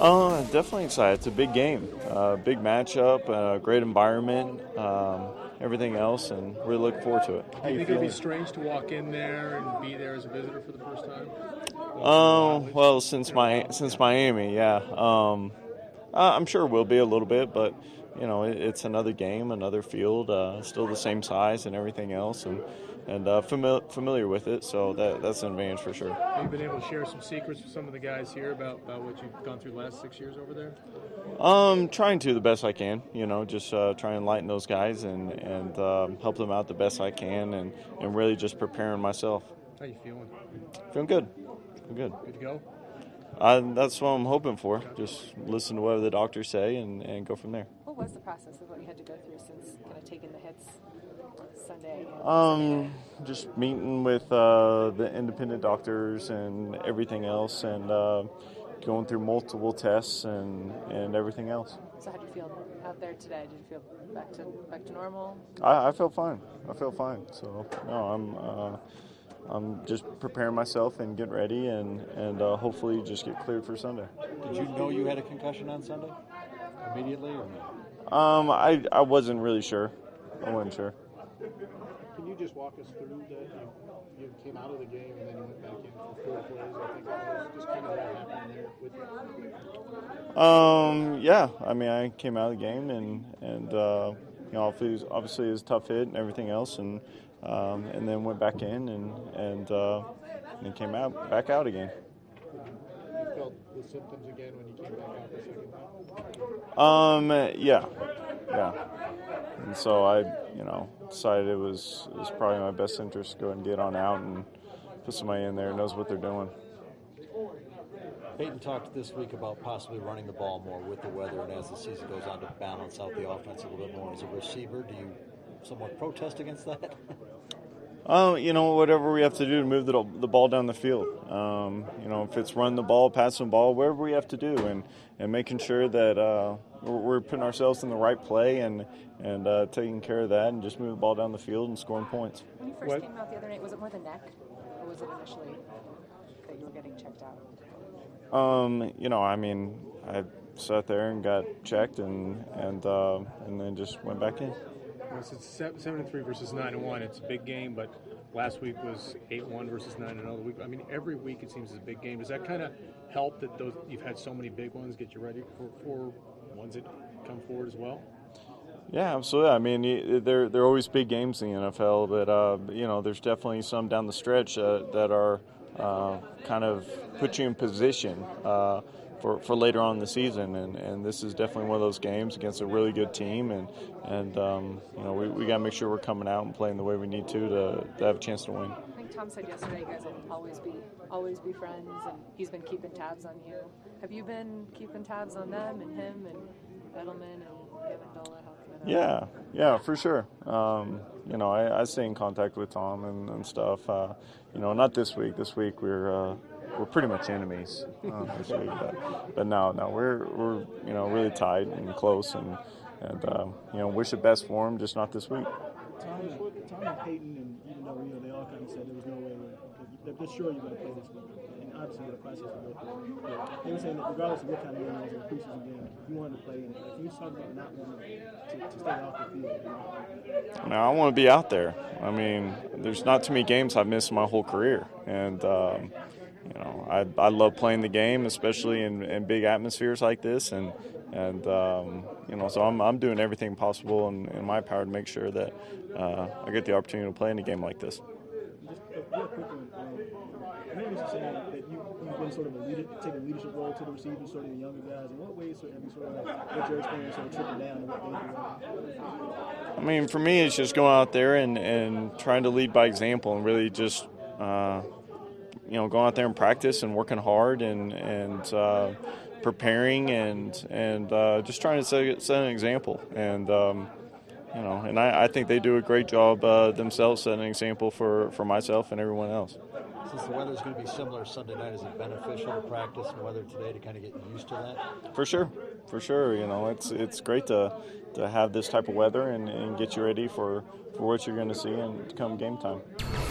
Definitely excited. It's a big game, big matchup, great environment, everything else, and really looking forward to it. Do you think it'd be strange to walk in there and be there as a visitor for the first time? Well, since Miami, yeah. I'm sure it will be a little bit, but it's another game, another field, still the same size and everything else, and familiar with it, so that's an advantage for sure. Have you been able to share some secrets with some of the guys here about what you've gone through the last 6 years over there? Trying to the best I can, just try and lighten those guys and help them out the best I can, and really just preparing myself. How you feeling? Feeling good. Good. Good to go? That's what I'm hoping for. Just listen to what the doctors say and go from there. What was the process of what you had to go through since kind of taking the hits Sunday? Just meeting with the independent doctors and everything else, and going through multiple tests and everything else. So how did you feel out there today? Did you feel back to normal? I felt fine. So no, I'm just preparing myself and getting ready, and hopefully just get cleared for Sunday. Did you know you had a concussion on Sunday immediately, or no? I wasn't really sure. I wasn't sure. Can you just walk us through that? You came out of the game and then you went back in for 4 plays. I think it was just kind of what happened there with you. Yeah. I mean, I came out of the game and obviously it was a tough hit and everything else, and then went back in and then came back out again. You felt the symptoms again when you came back out the second time? Yeah. And so I, decided it was probably my best interest to go and get on out and put somebody in there who knows what they're doing. Peyton talked this week about possibly running the ball more with the weather, and as the season goes on, to balance out the offense a little bit more. As a receiver, do you somewhat protest against that? Whatever we have to do to move the ball down the field. If it's run the ball, pass the ball, whatever we have to do, and making sure that we're putting ourselves in the right play and taking care of that, and just move the ball down the field and scoring points. When you first came out the other night, was it more the neck, or was it initially that you were getting checked out? I sat there and got checked and then just went back in. Well, it's 7-3 versus 9-1. It's a big game, but last week was 8-1 versus 9-0. I mean, every week it seems is a big game. Does that kind of help that you've had so many big ones, get you ready for ones that come forward as well? Yeah, absolutely. I mean, they're always big games in the NFL, but there's definitely some down the stretch that are kind of put you in position for later on in the season, and this is definitely one of those games against a really good team, and we got to make sure we're coming out and playing the way we need to have a chance to win. I think Tom said yesterday you guys will always be friends, and he's been keeping tabs on you. Have you been keeping tabs on them and him and Edelman and Amendola? Yeah, for sure. I stay in contact with Tom and stuff. Not this week. This week we're pretty much enemies this week, but no, we're really tight and close, and wish the best for him, just not this week. Tom and Peyton, and even though they all kind of said there was no way they're sure you're going to play this week, and obviously the process to go through. They were saying that regardless of what kind of game it was in the preseason game, you wanted to play, and can you talk about not wanting to stay off the field? Now, I want to be out there. I mean, there's not too many games I've missed my whole career, and I love playing the game, especially in big atmospheres like this, and so I'm doing everything possible in my power to make sure that I get the opportunity to play in a game like this. Just real quickly, I know you're saying that you've been sort of take a leadership role to the receivers, sort of the younger guys. In what ways have you sort of let your experience sort of trickle down to what they do? I mean, for me, it's just going out there and trying to lead by example, and really just going out there and practice and working hard and preparing and just trying to set an example. And and I think they do a great job themselves setting an example for myself and everyone else. Since the weather's going to be similar Sunday night, is it beneficial to practice and weather today to kind of get used to that? For sure. It's great to have this type of weather and get you ready for what you're going to see and come game time.